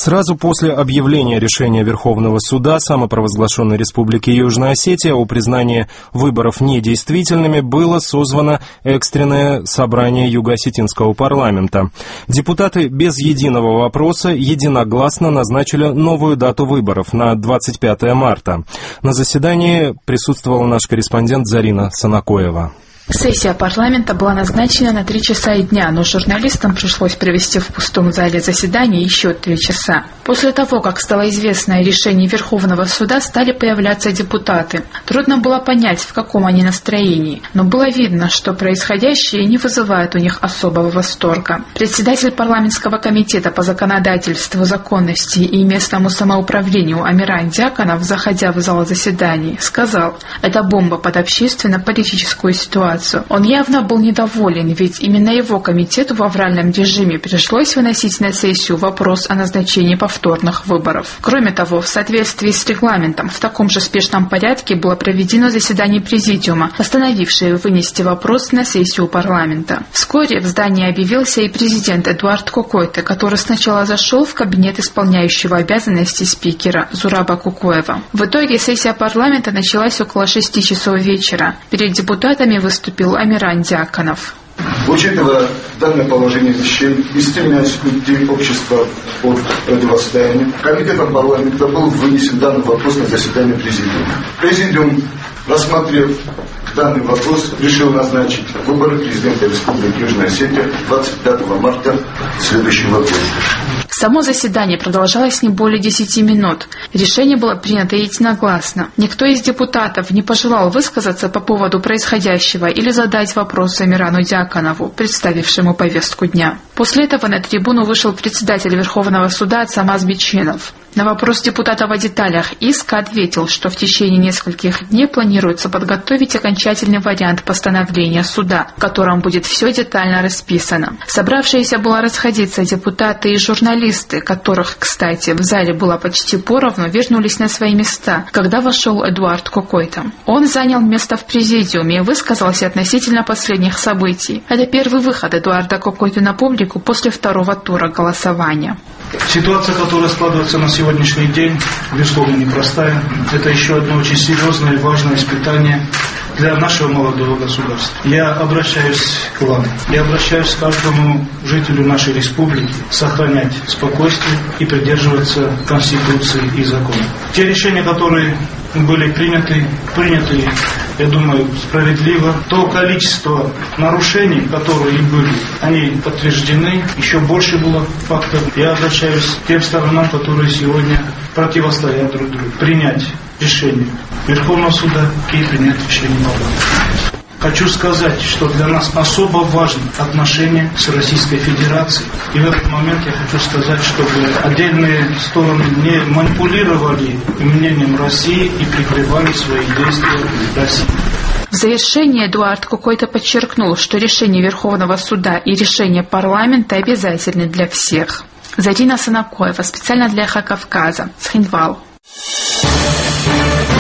Сразу после объявления решения Верховного суда самопровозглашенной Республики Южная Осетия о признании выборов недействительными было созвано экстренное собрание Юго-Осетинского парламента. Депутаты без единого вопроса единогласно назначили новую дату выборов на 25 марта. На заседании присутствовал наш корреспондент Зарина Санакоева. Сессия парламента была назначена на 3 часа дня, но журналистам пришлось провести в пустом зале заседания еще 3 часа. После того, как стало известно о решении Верховного суда, стали появляться депутаты. Трудно было понять, в каком они настроении, но было видно, что происходящее не вызывает у них особого восторга. Председатель парламентского комитета по законодательству, законности и местному самоуправлению Амиран Дьяконов, заходя в зал заседаний, сказал: «Это бомба под общественно-политическую ситуацию». Он явно был недоволен, ведь именно его комитету в авральном режиме пришлось выносить на сессию вопрос о назначении повторных выборов. Кроме того, в соответствии с регламентом, в таком же спешном порядке было проведено заседание президиума, постановившее вынести вопрос на сессию парламента. Вскоре в здании объявился и президент Эдуард Кокойте, который сначала зашел в кабинет исполняющего обязанности спикера Зураба Кукуева. В итоге сессия парламента началась около 6 часов вечера. Перед депутатами выступил Амиран Дьяконов. Учитывая данное положение вещей и стремясь уйти общества от противостояния, комитетом парламента был вынесен данный вопрос на заседание президиума. Президиум, рассмотрев данный вопрос, решил назначить выборы президента Республики Южная Осетия 25 марта следующего года. Само заседание продолжалось не более 10 минут. Решение было принято единогласно. Никто из депутатов не пожелал высказаться по поводу происходящего или задать вопрос Амирану Дьяконову, представившему повестку дня. После этого на трибуну вышел председатель Верховного суда Цамаз Бичинов. На вопрос депутата о деталях иска ответил, что в течение нескольких дней планируется подготовить окончательный вариант постановления суда, в котором будет все детально расписано. Собравшиеся было расходиться депутаты и журналисты, которых, кстати, в зале было почти поровну, вернулись на свои места, когда вошел Эдуард Кокойте. Он занял место в президиуме и высказался относительно последних событий. Это первый выход Эдуарда Кокойте на публику после второго тура голосования. Ситуация, которая складывается на сегодняшний день, безусловно, непростая. Это еще одно очень серьезное и важное испытание для нашего молодого государства. Я обращаюсь к вам, я обращаюсь к каждому жителю нашей республики сохранять спокойствие и придерживаться Конституции и закона. Те решения, которые были приняты, я думаю, справедливо. То количество нарушений, которые были, они подтверждены. Еще больше было фактов. Я обращаюсь к тем сторонам, которые сегодня противостоят друг другу. Принять решение Верховного суда и принять решение парламента. Хочу сказать, что для нас особо важны отношения с Российской Федерацией. И в этот момент я хочу сказать, чтобы отдельные стороны не манипулировали мнением России и прикрывали свои действия России. В завершение Эдуард Кокойте подчеркнул, что решение Верховного суда и решение парламента обязательны для всех. Зарина Санакоева, специально для Эхо Кавказа, Цхинвал.